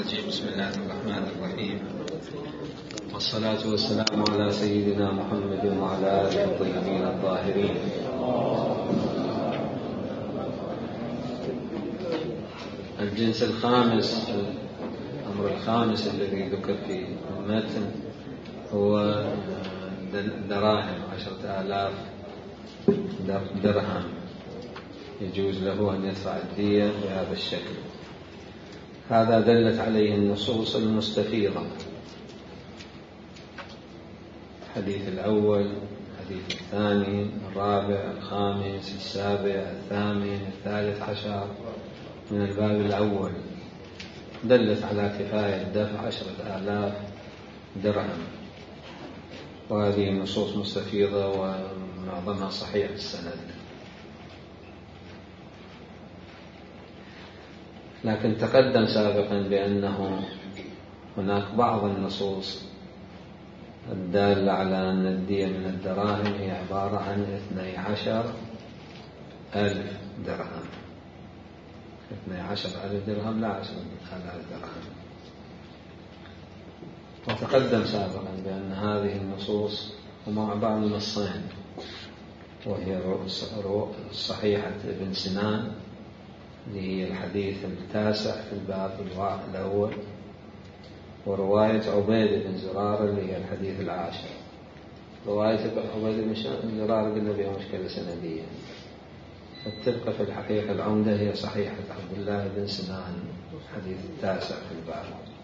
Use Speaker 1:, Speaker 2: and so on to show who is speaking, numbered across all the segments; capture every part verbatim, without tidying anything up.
Speaker 1: الرجيم. بسم الله الرحمن الرحيم، والصلاة والسلام على سيدنا محمد وعلى آله الطيبين الطاهرين. الجنس الخامس، الأمر الخامس الذي ذكر في المتن هو دراهم، عشرة آلاف درهم يجوز له أن يدفع الدية بهذا الشكل. هذا دلت عليه النصوص المستفيضة، الحديث الأول، الحديث الثاني، الرابع، الخامس، السابع، الثامن، الثالث عشر من الباب الأول، دلت على كفاية دفع عشرة آلاف درهم. وهذه النصوص مستفيضة ومعظمها صحيح السند. لكن تقدم سابقا بأنه هناك بعض النصوص الدالة على أن الدية من الدراهم هي عبارة عن اثني عشر ألف درهم. اثني عشر ألف درهم لا عشرة آلاف درهم. وتقدم سابقا بأن هذه النصوص هما عبارة عن نصين، وهي صحيحة ابن سنان اللي هي الحديث التاسع في الباب الأول، ورواية عبيد بن زرار اللي هي الحديث العاشر. رواية عبيد بن زرار قلنا بها مشكلة سندية، فتبقى في الحقيقة العمدة هي صحيحة عبد الله بن سنان الحديث التاسع في الباب.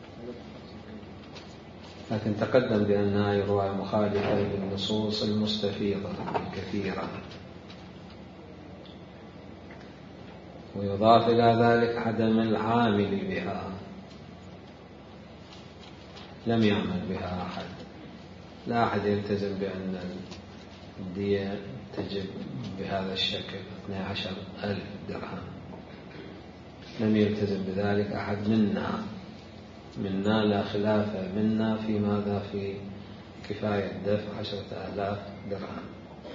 Speaker 1: لكن تقدم بأنها رواية مخالفة للنصوص المستفيضة الكثيرة. ويضاف إلى ذلك عدم العامل بها، لم يعمل بها أحد، لا أحد يلتزم بأن الدية تجب بهذا الشكل اثني عشر ألف درهم، لم يلتزم بذلك أحد منا منا لا خلاف منا في ماذا في كفاية دفع عشرة آلاف درهم.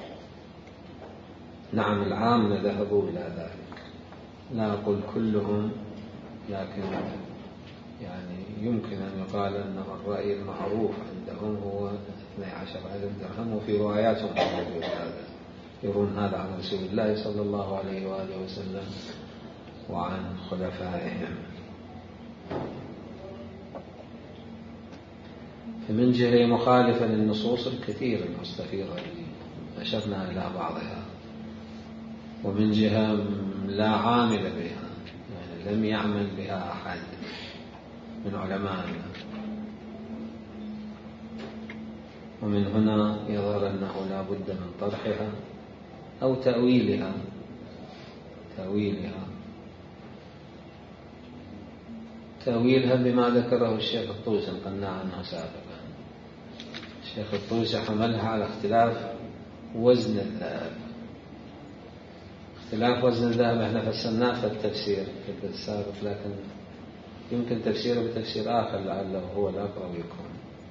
Speaker 1: نعم العامة ذهبوا إلى ذلك، لا أقول كلهم، لكن يعني يمكن أن يقال أن الرأي المعروف عندهم هو اثني عشر ألف درهم. وفي رواياتهم هذا يرون هذا عن رسول الله صلى الله عليه وآله وسلم وعن خلفائهم. فمن جهة مخالفة للنصوص الكثير المستفيضة أشرنا إلى بعضها، ومن جهة لا عامل بها، يعني لم يعمل بها أحد من علمائنا. ومن هنا يظهر أنه لا بد من طرحها أو تأويلها تأويلها تأويلها بما ذكره الشيخ الطوسي قلنا عنه سابقا. الشيخ الطوسي حملها على اختلاف وزن الذهب. اختلاف وزن الذهب احنا فسرناه في التفسير في الدرس السابق، لكن يمكن تفسيره بتفسير آخر لعله هو الأقرب يكون.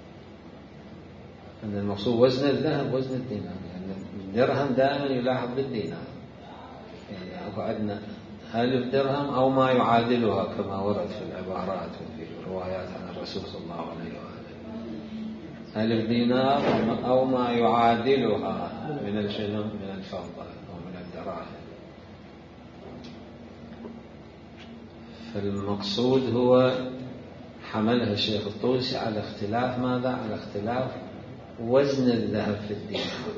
Speaker 1: أن المقصود وزن الذهب وزن الدينار، لأن يعني الدرهم دائما يلاحظ بالدينار، يعني أبو عندنا ألف درهم أو ما يعادلها كما ورد في العبارات وفي الروايات عن الرسول صلى الله عليه وآله. ألف دينار أو ما يعادلها من الشنو من الفضة أو من الدراهم. فالمقصود هو حملها الشيخ الطوسي على اختلاف ماذا؟ على اختلاف وزن الذهب في الدينار.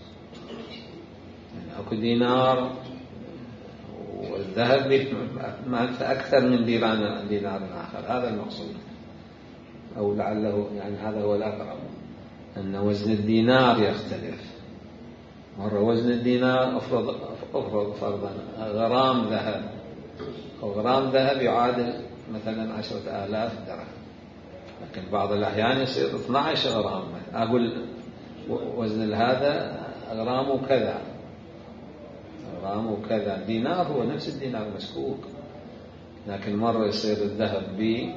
Speaker 1: يعني أكو دينار والذهب أكثر من دينار دينار آخر، هذا المقصود، أو لعله يعني هذا هو الأقرب، أن وزن الدينار يختلف. مرة وزن الدينار أفرض أفرض فرضا غرام ذهب، وغرام ذهب يعادل مثلا عشرة آلاف درهم، لكن بعض الأحيان يصير اثني عشر غرام. أقول وزن هذا غرامه كذا غرامه كذا. دينار هو نفس الدينار مسكوك، لكن مرة يصير الذهب بي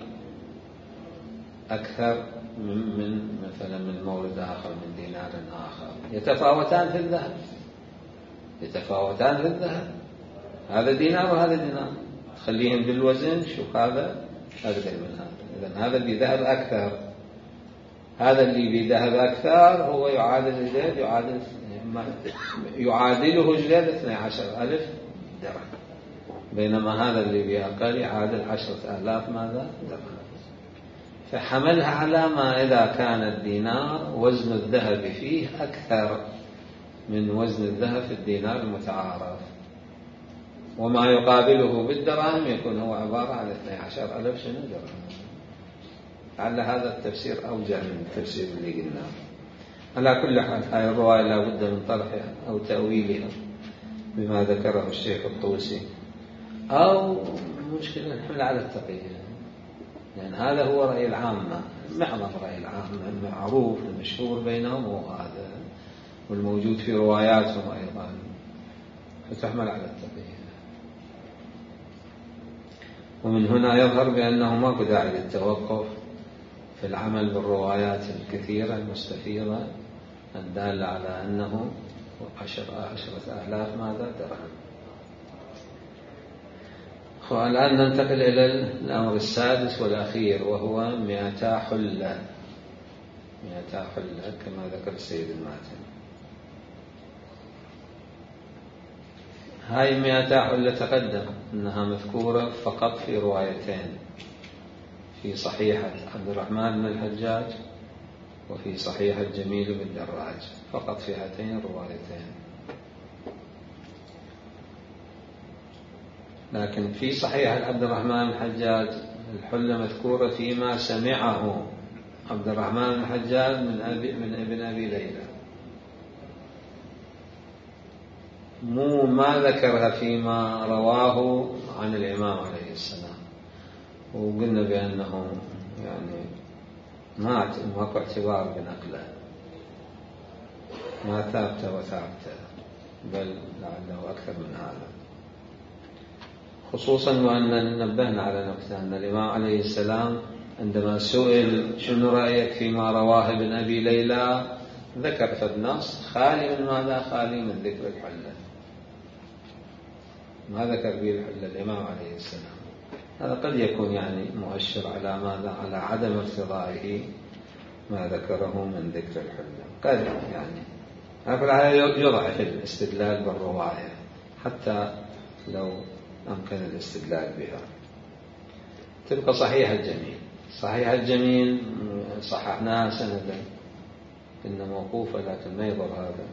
Speaker 1: أكثر من مثلا من مورد آخر من دينار آخر. يتفاوتان في الذهب يتفاوتان في الذهب هذا دينار وهذا دينار، خليهم بالوزن، شوف هذا أقدر من هذا. إذن هذا اللي ذهب أكثر، هذا اللي بذهب أكثر هو يعادل جليد يعادل يعادله جليد اثني عشر ألف درهم، بينما هذا اللي بأقل يعادل عشرة آلاف ماذا درهم. فحملها على ما إذا كان الدينار وزن الذهب فيه أكثر من وزن الذهب في الدينار المتعارف، وما يقابله بالدرهم يكون هو عبارة عن اثني عشر ألف شنو درهم. لعل هذا التفسير أوجه من التفسير اللي قلناه. على كل حال هذه الرواية لا بد من طرحها أو تأويلها بما ذكره الشيخ الطوسي، أو مشكلة الحمل على التقية، لأن يعني هذا هو رأي العامة، معظم رأي العامة المعروف المشهور بينهم هو هذا، والموجود في رواياتهم أيضا، فتحمل على التقية. ومن هنا يظهر بأنه ما داعي للتوقف في العمل بالروايات الكثيرة المستفيضة الدالة على أنه عشرة, عشرة آلاف ماذا درهم. والآن ننتقل إلى الأمر السادس والأخير، وهو مئتا حلة. مئتا حلة كما ذكر السيد الماتن. هاي مئتا حلة تقدم أنها مذكورة فقط في روايتين، في صحيحة عبد الرحمن بن الحجاج وفي صحيحة جميل بن دراج، فقط في هاتين الروايتين. لكن في صحيحة عبد الرحمن بن الحجاج الحلة مذكورة فيما سمعه عبد الرحمن بن الحجاج من أبي من ابن أبي ليلى، مو ما ذكرها فيما رواه عن الإمام عليه السلام. وقلنا بأنه يعني ما ماكو اعتبار بنقله، ما ثابت وثابت، بل لعله أكثر من هذا. خصوصا وأن نبهنا على نقطة أن الإمام عليه السلام عندما سئل شنو رأيك فيما رواه ابن أبي ليلى ذكر في النص خالي من ماذا؟ خالي من ذكر الحلة، ما ذكر به الحلة الإمام عليه السلام. هذا قد يكون يعني مؤشر على ماذا؟ على عدم ارتضائه ما ذكره من ذكر الحلة. قد يعني هذا يضعف الاستدلال بالرواية حتى لو أمكن الاستدلال بها. تبقى صحيح الجميل. صحيح الجميل صححناها سندا، إنه موقوفة لكن ما يضر هذا.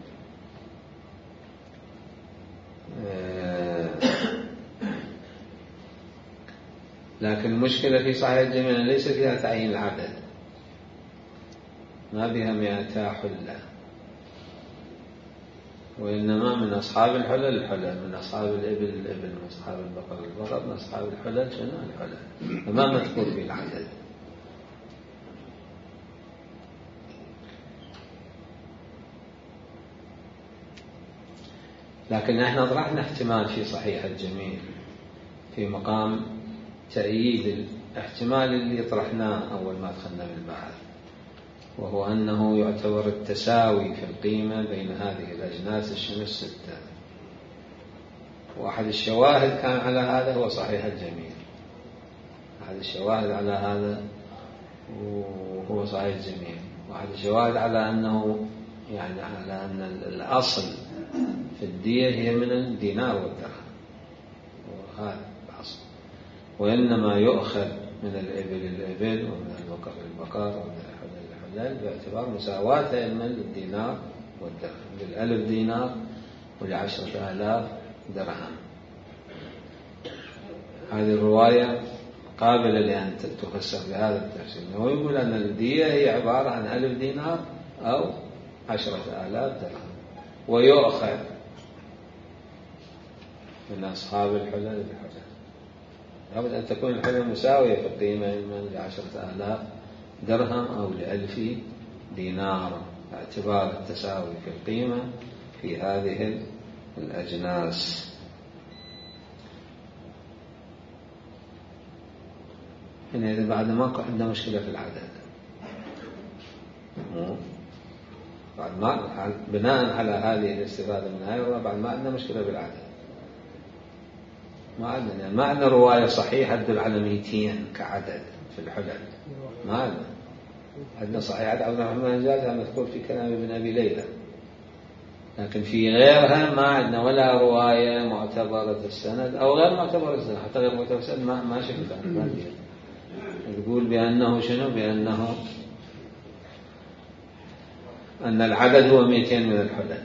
Speaker 1: لكن المشكلة في صحيح الجميل ليس فيها تعيين العدد، ما بها مئتا حلة، وإنما من أصحاب الحلل الحلل، من أصحاب الإبل الإبل، من أصحاب البقر البقر، من أصحاب الحلل شنو الحلل، فما مذكور في العدد. لكن نحن طرحنا احتمال في صحيح الجميل في مقام تأييد الاحتمال اللي طرحناه أول ما دخلنا بالبحث، وهو أنه يعتبر التساوي في القيمة بين هذه الأجناس الشنو الستة. وأحد الشواهد كان على هذا هو صحيح الجميل، أحد الشواهد على هذا وهو صحيح الجميل، وأحد الشواهد على أنه يعني على أن الأصل في الدية هي من الدينار والدرهم، وهذا الأصل، وإنما يؤخذ من الإبل الإبل ومن البقر البقر ومن الحلال الحلال باعتبار مساواة من الدينار والدرهم، للألف دينار ولعشرة آلاف درهم. هذه الرواية قابلة لأن تفسر بهذا التفسير، هو يقول أن الدية هي عبارة عن ألف دينار أو عشرة آلاف درهم، ويؤخذ من أصحاب الحلل الحلل. لابد أن تكون الحلل مساوية في القيمة، من لعشرة آلاف درهم أو لألف دينار، باعتبار التساوي في القيمة في هذه الأجناس. هنا إذا بعد ما عندنا مشكلة في العدد، بعد ما بناء على هذه الاستفادة من هذا بعد ما عندنا مشكلة بالعدد، ما عندنا يعني ما عندنا رواية صحيحة تدل على مئتين كعدد في الحلل ما عندنا. عندنا صحيحة عبد الرحمن الجازع مذكور في كلام ابن أبي ليلى، لكن في غيرها ما عندنا ولا رواية معتبرة السند أو غير معتبرة السند، حتى غير معتبرة السند ما ما شفتها. يقول بأنه شنو؟ بأنه أن العدد هو مئتين من الحلل.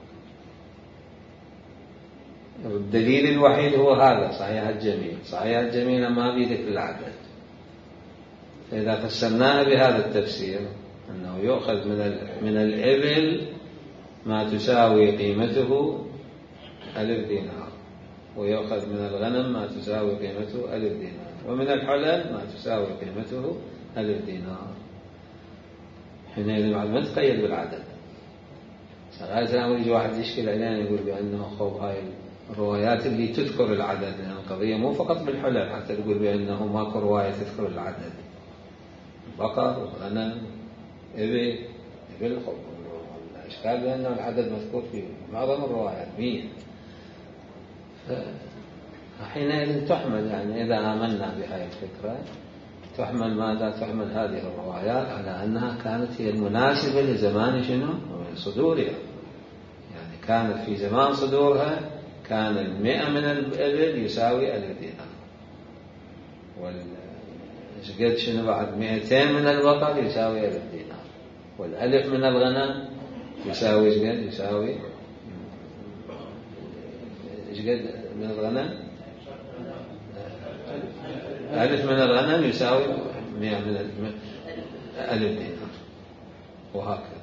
Speaker 1: الدليل الوحيد هو هذا صحيح الجميل. صحيح الجميل ما بذكر العدد، فإذا فسرناه بهذا التفسير أنه يؤخذ من من الإبل ما تساوي قيمته ألف دينار، ويؤخذ من الغنم ما تساوي قيمته ألف دينار، ومن الحلل ما تساوي قيمته ألف دينار. حينئذ ما تقيد بالعدد. هذا الأمر يجي واحد يشكل علينا يقول بأنه خوف هاي الروايات اللي تذكر العدد، لأن القضية مو فقط بالحلل، حتى تقول بأنه ماكو رواية تذكر العدد. بقر، غنم، إبل، إبل خوف. الإشكال بأنه العدد مذكور في معظم الروايات مية. حينئذ تحمل، يعني إذا آمنا بهذه الفكرة تحمل ماذا؟ تحمل هذه الروايات على أنها كانت هي المناسبة لزمان شنو؟ صدورها. يعني كانت في زمان صدورها كان المئة من الإبل يساوي ألف دينار، والشقد شنو بعد مئتين من البقر يساوي ألف دينار، والألف من الغنم يساوي شقد؟ يساوي شقد من الغنم؟ ألف من الغنم يساوي مئة من ألف دينار، وهكذا.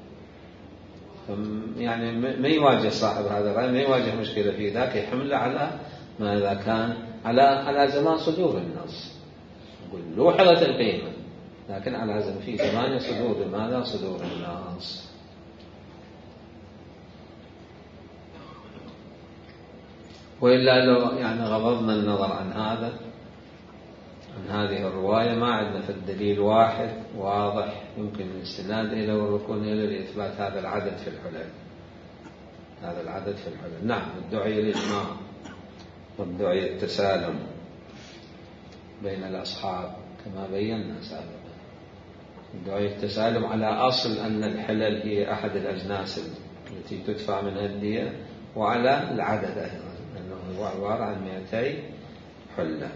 Speaker 1: يعني ما يواجه صاحب هذا الرأي، ما يواجه مشكلة في ذاك، يحمل على ماذا كان على على زمان صدور النص. نقول لوحظت القيمة، لكن على زمان في زمان صدور ماذا؟ صدور النص. وإلا لو يعني غضضنا النظر عن هذا، عن هذه الرواية، ما عندنا في الدليل واحد واضح يمكن الاستناد إليه والركون إليه لإثبات هذا العدد في الحلل. هذا العدد في الحلل. نعم، ادعي الإجماع وادعي التسالم بين الأصحاب كما بينا سابقا. ادعي التسالم على أصل أن الحلل هي أحد الأجناس التي تدفع منها الدية، وعلى العدد أيضا أنه هو عبارة عن مئتي حلة.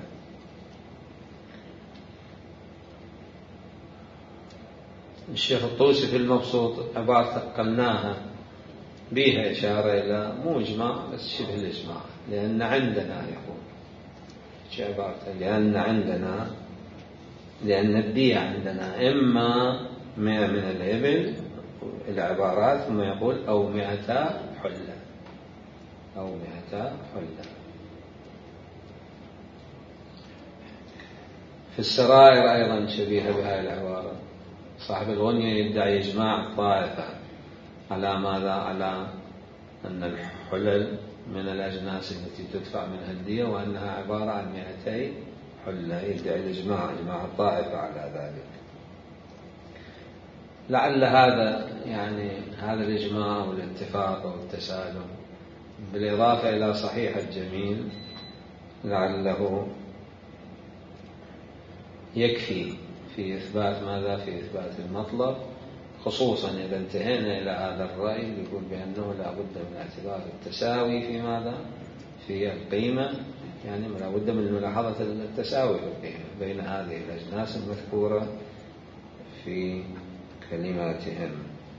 Speaker 1: الشيخ الطوسي في المبسوط عبارة قلناها بها إشارة إلى مو إجماع بس شبه الإجماع، لأن عندنا يقول شو عبارته؟ لأن عندنا لأن الدية عندنا إما مئة من الإبل العبارات، ثم يقول أو مئتا حلة أو مئتا حلة. في السرائر أيضا شبيهة بهذه العبارة. صاحب الغنية يدعي إجماع الطائفة على ماذا؟ على أن الحلل من الأجناس التي تدفع منها الدية، وأنها عبارة عن مئتي حلة. يدعي الإجماع، إجماع الطائفة على ذلك. لعل هذا يعني هذا الإجماع والاتفاق والتسالم بالإضافة إلى صحيح الجميل لعله يكفي في إثبات ماذا؟ في إثبات المطلب، خصوصا إذا انتهينا إلى هذا الرأي يقول بأنه لا بد من اعتبار التساوي في ماذا؟ في القيمة. يعني لا بد من ملاحظة التساوي في القيمة بين هذه الأجناس المذكورة في كلماتهم.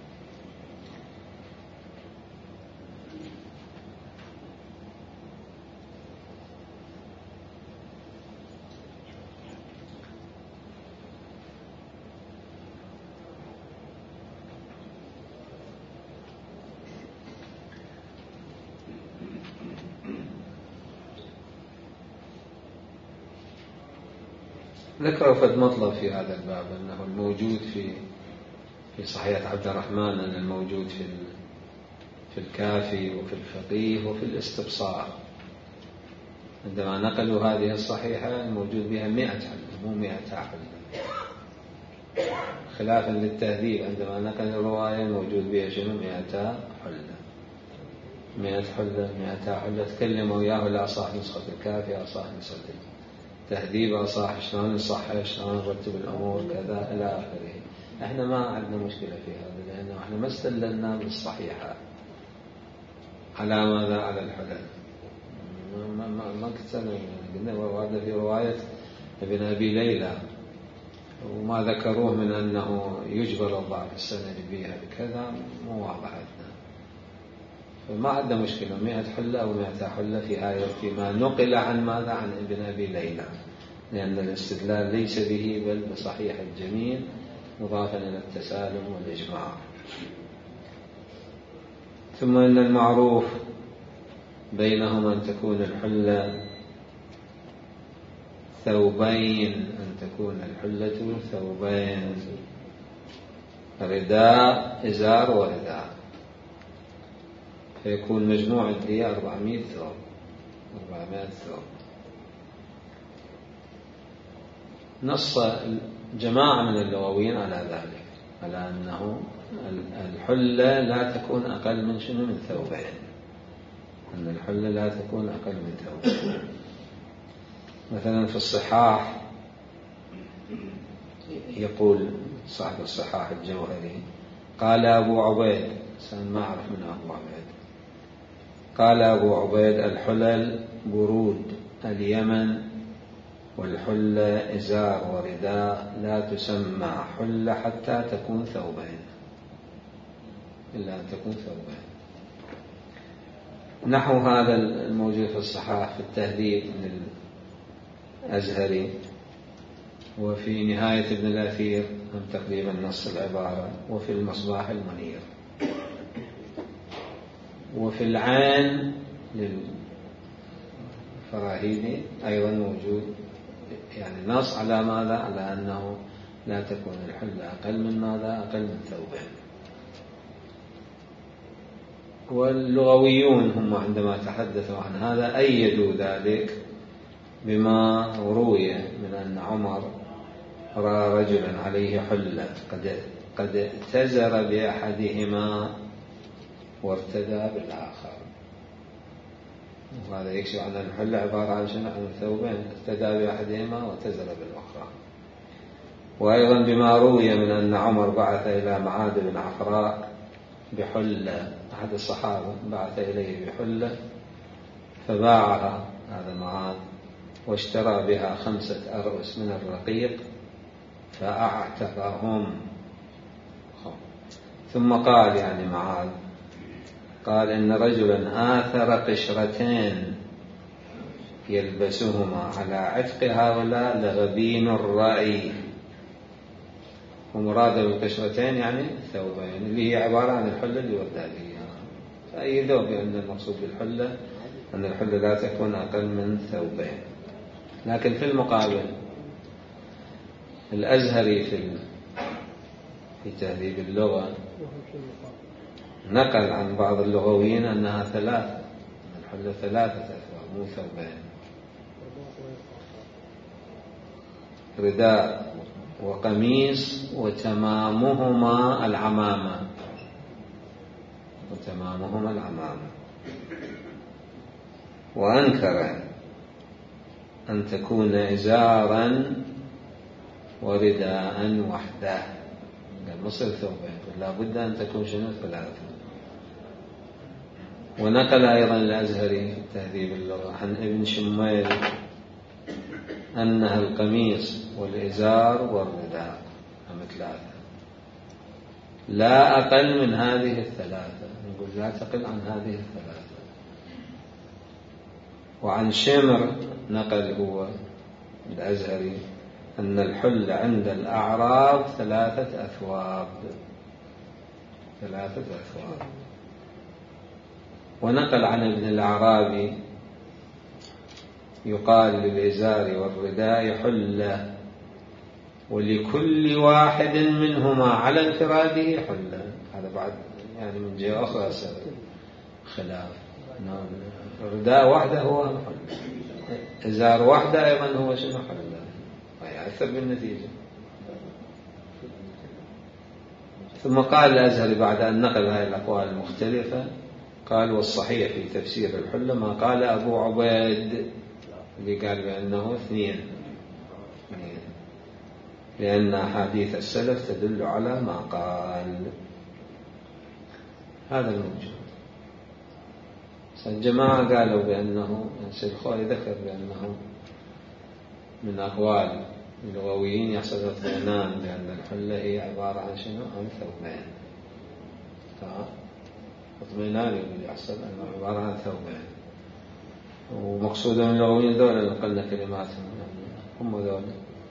Speaker 1: ذكروا فد مطلب في هذا الباب أنه الموجود في في صحيح عبد الرحمن، أن الموجود في في الكافي وفي الفقيه وفي الاستبصار. عندما نقلوا هذه الصحيحة الموجود بها مئة حلة مو مئة حلة، خلافا للتهذيب عندما نقل الرواية الموجود بها شنو؟ مئة حلة. مئة حلة مئة حلة. تكلموا وياه لا صاح نسخة الكافي أو صاح نسخة تهذيب صح، شلون نصحح، شلون نرتب الأمور كذا إلى آخره. احنا ما عندنا مشكلة في هذا، لأنه احنا ما استدللنا بالصحيحة على ماذا؟ على الحلل. ما ما ما كتبنا، قلنا ورد في رواية ابن أبي ليلى وما ذكروه من أنه يجبر الضعف السند بها بكذا مو واضح عندنا. فما عندنا مشكلة مئة حلة أو مئة حلة في آية فيما نقل عن ماذا؟ عن ابن أبي ليلى، لأن الاستدلال ليس به بل بصحيح الجميل مضافا إلى التسالم والإجماع. ثم إن المعروف بينهما أن تكون الحلة ثوبين، أن تكون الحلة ثوبين، رداء إزار ورداء، فيكون مجموع الدية أربعمائة ثوب. أربعمائة ثوب. نص جماعة من اللغويين على ذلك، على أنه الحلة لا تكون أقل من شنو؟ من ثوبين. أن الحلة لا تكون أقل من ثوبين. مثلا في الصحاح يقول صاحب الصحاح الجوهري قال أبو عبيد، سأل ما أعرف من أبو عبيد، قال أبو عبيد الحلل برود اليمن، والحلة إزار ورداء، لا تسمى حلة حتى تكون ثوبين، إلا أن تكون ثوبين. نحو هذا الموجود في الصحاح في التهذيب من الأزهري، وفي نهاية ابن الأثير هم تقريبا نص العبارة، وفي المصباح المنير، وفي العين للفراهيدي أيضا موجود يعني نص على ماذا؟ على أنه لا تكون الحلة أقل من ماذا؟ أقل من ثوبين. واللغويون هم عندما تحدثوا عن هذا أيدوا ذلك بما روي من أن عمر رأى رجلا عليه حلة قد قد اتزر بأحدهما وارتدى بالآخر، وهذا يكشف عن الحلة عبارة عن شنو؟ عن ثوبين، ارتدى بأحدهما واتزر بالأخرى. وأيضا بما روي من أن عمر بعث إلى معاذ بن عفراء بحلة، أحد الصحابة بعث إليه بحلة فباعها هذا معاذ واشترى بها خمسة أرؤس من الرقيق فأعتقهم. ثم قال يعني معاذ قال إن رجلا آثر قشرتين يلبسهما على عتق هؤلاء لغبين الرأي. ومراد بالقشرتين يعني ثوبين، اللي هي عبارة عن الحلة اللي وردادية. فأيدوا بأن المقصود بالحلة أن الحلة لا تكون أقل من ثوبين. لكن في المقابل الأزهري في في تهذيب اللغة نقل عن بعض اللغويين أنها ثلاثة، الحلة ثلاثة أثواب مو ثوبين، رداء وقميص وتمامهما العمامة، وتمامهما العمامة. وأنكر أن تكون إزارا ورداء وحده، قال مصر ثوبين، لا بد أن تكون شنو؟ ثلاثة. ونقل أيضا الأزهري في تهذيب اللغة عن ابن شميل أنها القميص والإزار والرداء هم ثلاثة، لا أقل من هذه الثلاثة، نقول لا تقل عن هذه الثلاثة. وعن شمر نقل هو الأزهري أن الحل عند الأعراب ثلاثة أثواب، ثلاثة أثواب. ونقل عن ابن الأعرابي يقال للإزار والرداء حلة، ولكل واحد منهما على انفراده حلة. هذا بعد يعني من جهة أخرى خلاف، الرداء وحده هو حلة، إزار وحده أيضا هو شنو؟ حلة، ويأثر بالنتيجة. ثم قال الأزهري بعد أن نقل هذه الأقوال المختلفة قال والصحيح في تفسير الحلة ما قال أبو عبيد اللي قال بأنه اثنين لأن أحاديث السلف تدل على ما قال. هذا الموجود. الجماعة قالوا بأنه السيد الخوئي ذكر بأنه من أقوال اللغويين يحصل اطمئنان بأن الحلة هي عبارة عن شنو؟ عن ثوبين. اطمئنان يقول يحصل أنه عبارة عن ثوبين، ومقصودهم اللغويين دولة نقلنا كلماتهم هم دولة،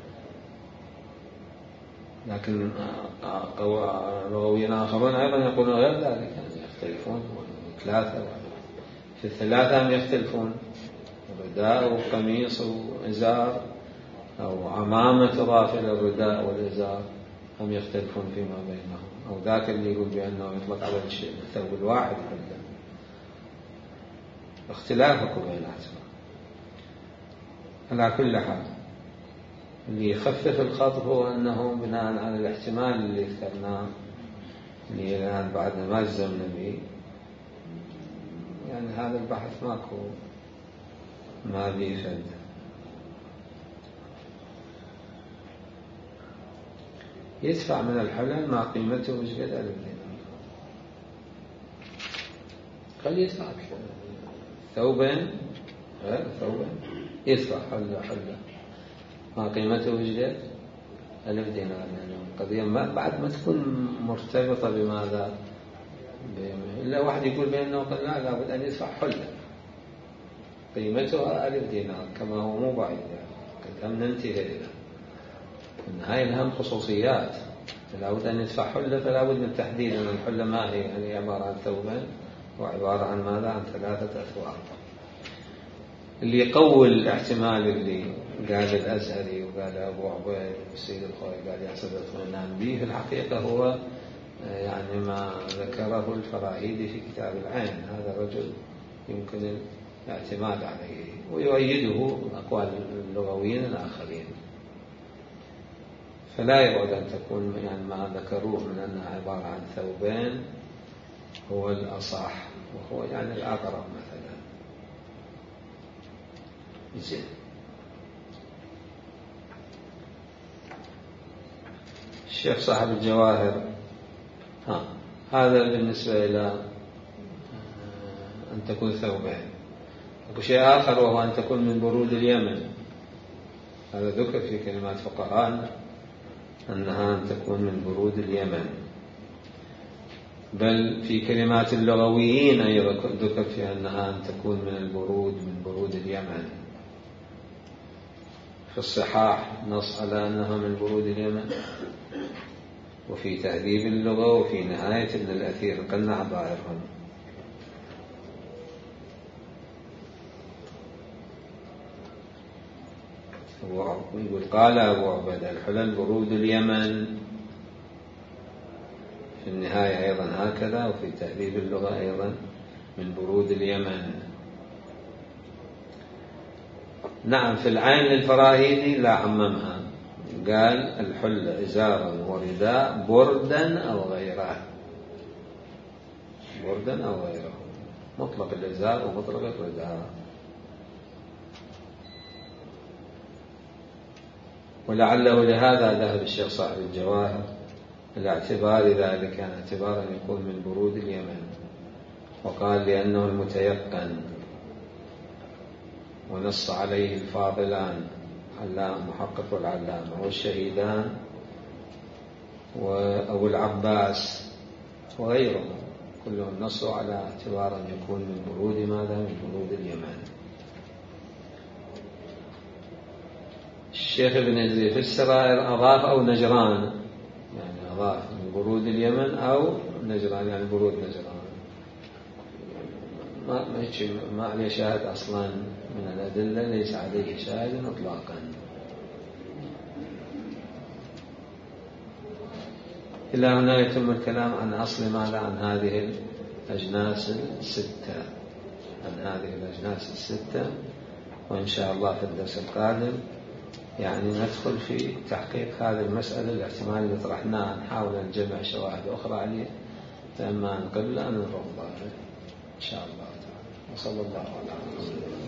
Speaker 1: لكن لغويين آخرون أيضا يقولون غير ذلك، يعني يختلفون ثلاثة، في الثلاثة هم يختلفون، رداء وقميص وإزار أو عمامة تضاف إلى الرداء والإزار هم يختلفون فيما بينهم، أو ذاك اللي يقول بأنه يطلق على الثوب الواحد حلة. اختلافكم بيناتهم. على كل حال اللي يخفف الخطب هو أنه بناء على الاحتمال اللي ذكرناه اللي الآن بعدنا ما الزمنا به، يعني هذا البحث ماكو ما بيفد. يدفع من الحلال ما قيمته مش قد ألف دينار، قال يدفع ثوبين غير ثوبين، يدفع حلة حلة ما قيمته مش قد ألف دينار. يعني القضية بعد ما تكون مرتبطة بماذا، إلا واحد يقول بأنه قال لا لابد أن يدفع حلة قيمتها ألف دينار، كما هو مو بعيد. قد هم ننتهي إلى أن هاي الهم خصوصيات، لابد أن يدفع حلة، فلا بد من تحديد أن الحلة ما هي، يعني عبارة عن ثوبين وعبارة عن ماذا، عن ثلاثة أثواب. اللي يقوي الاحتمال اللي قال الأزهري وقال أبو عبيد والسيد الخوئي قال يحصل اطمئنان به، في الحقيقة هو يعني ما ذكره الفراهيدي في كتاب العين. هذا الرجل يمكن الاعتماد عليه ويؤيده أقوال اللغويين الآخرين، فلا يبعد أن تكون يعني ما ذكروه من أنها عبارة عن ثوبين هو الأصح، وهو يعني الأقرب مثلا. زين. الشيخ صاحب الجواهر، ها هذا بالنسبة إلى أن تكون ثوبين. وشيء آخر وهو أن تكون من برود اليمن، هذا ذكر في كلمات فقهاء أنها أن تكون من برود اليمن، بل في كلمات اللغويين أيضا ذكر في أنها أن تكون من البرود من برود اليمن. في الصحاح نص على أنها من برود اليمن، وفي تهذيب اللغة وفي نهاية ابن الأثير قلنا عبائرهم. يقول قال أبو عبيد الحلل برود اليمن، في النهاية أيضا هكذا، وفي تهذيب اللغة أيضا من برود اليمن. نعم في العين للفراهيدي لا عممها، قال الحل إزارا ورداء بردا أو غيره، بردا أو غيره، مطلق الإزار ومطلق الرداء. ولعله لهذا ذهب الشيخ صاحب الجواهر إلى اعتبار ذلك، يعني اعتبارا يكون من برود اليمن، وقال لأنه المتيقن، ونص عليه الفاضلان علام محقق والعلامة والشهيدان وأبو العباس وغيرهم، كلهم نصوا على اعتبارا يكون من برود ماذا، من برود اليمن. الشيخ ابن عزي في السرائر أضاف أو نجران، يعني أضاف من برود اليمن أو نجران، يعني برود نجران. ما ما عليه شاهد أصلا من الأدلة، ليس عليه شاهد إطلاقا. إلى هنا يتم الكلام عن أصل ماذا، عن هذه الأجناس الستة، عن هذه الأجناس الستة. وإن شاء الله في الدرس القادم يعني ندخل في تحقيق هذه المسألة، الاحتمال اللي طرحناه، نحاول أن نجمع شواهد أخرى عليه، فإما نقبل أن نرفضها إن شاء الله تعالى. وصلى الله على محمد.